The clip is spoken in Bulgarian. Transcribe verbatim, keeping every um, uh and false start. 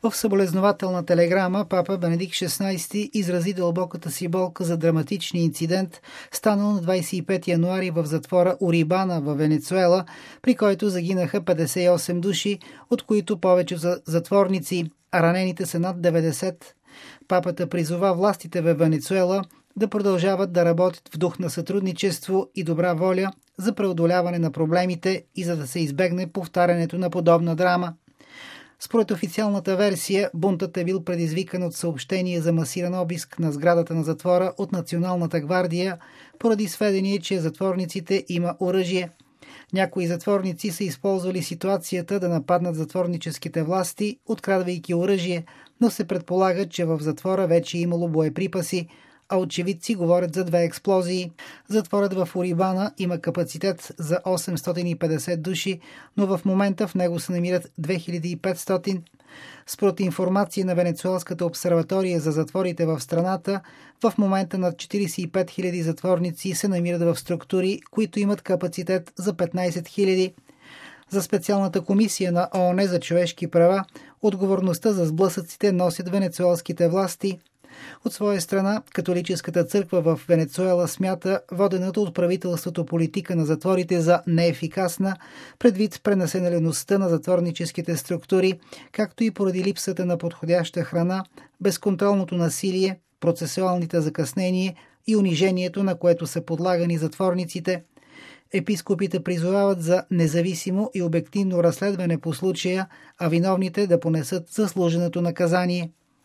В съболезнователна телеграма папа Бенедикт шестнадесети изрази дълбоката си болка за драматичния инцидент, станал на двадесет и пети януари в затвора Урибана в Венецуела, при който загинаха петдесет и осем души, от които повече затворници, а ранените са над деветдесет. Папата призова властите в Венецуела да продължават да работят в дух на сътрудничество и добра воля за преодоляване на проблемите и за да се избегне повтарянето на подобна драма. Според официалната версия, бунтът е бил предизвикан от съобщение за масиран обиск на сградата на затвора от Националната гвардия, поради сведение, че затворниците има оръжие. Някои затворници са използвали ситуацията да нападнат затворническите власти, открадвайки оръжие, но се предполага, че в затвора вече е имало боеприпаси, а очевидци говорят за две експлозии. Затворът в Урибана има капацитет за осемстотин и петдесет души, но в момента в него се намират две хиляди и петстотин. Според информация на Венецуелската обсерватория за затворите в страната, в момента над четиридесет и пет хиляди затворници се намират в структури, които имат капацитет за петнадесет хиляди. За специалната комисия на ООН за човешки права, отговорността за сблъсъците носят венецуелските власти. От своя страна, католическата църква в Венецуела смята водената от правителството политика на затворите за неефикасна, предвид пренаселеността на затворническите структури, както и поради липсата на подходяща храна, безконтролното насилие, процесуалните закъснения и унижението, на което са подлагани затворниците. Епископите призовават за независимо и обективно разследване по случая, а виновните да понесат заслуженото наказание.